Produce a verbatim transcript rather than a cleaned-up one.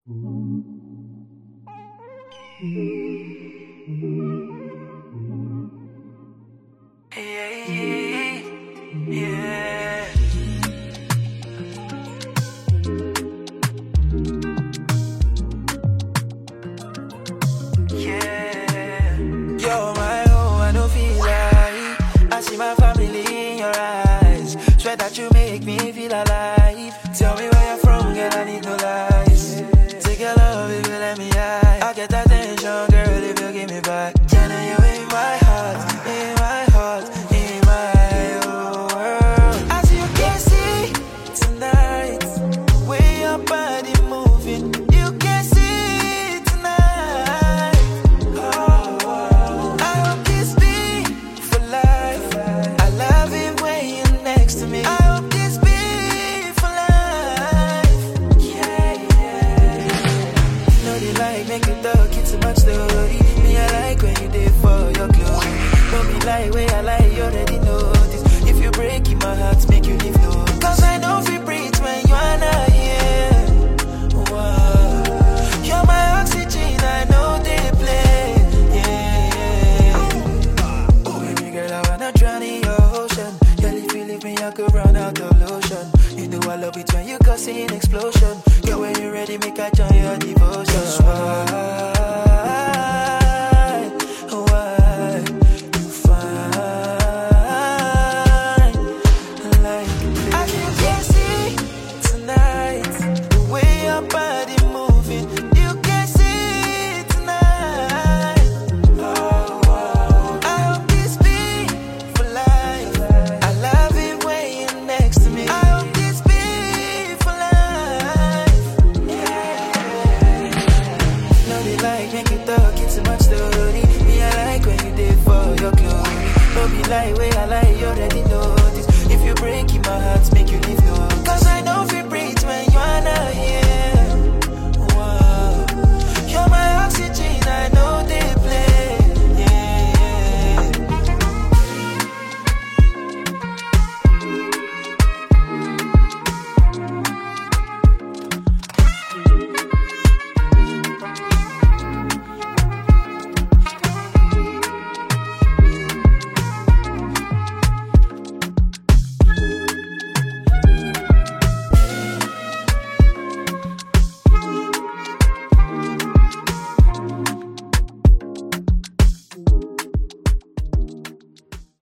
Yeah, yeah. Yeah. You're my home, I don't feel like I see my family in your eyes. Swear that you make me feel alive. Tell me where you're from, girl, I need no lies. Take your love, if you let me hide. I get attention, girl, if you give me back. Telling you in my heart, in my heart, in my whole world. As you can see tonight, way your body moving. You can see tonight. Oh, oh. I hope this be for life. I love it when you're next to me. I hope this be for life. Yeah, yeah. No, they like make you talk, it's too much story. Me, I like when you did for your glory. Don't be like way I like, you already know this. If you break in my heart, make you leave no. Cause I know if you breathe when you are not here. Wow. You're my oxygen, I know they play. Yeah, yeah. Oh, baby girl, I wanna drown in your ocean. Girl, if you leave me, I could run out of lotion. You know I love it when you cause an explosion. Girl, when you're ready, make I join your devotion. Why? Why? You find like as you can see tonight, the way your body moving. You can see tonight. Oh, oh. I hope this be for life. I love it when you're next to me. I hope this be for life. Yeah. No, they like make you talk, it's too much story. Me, I like when you did for your glory. Don't be like way I like, you already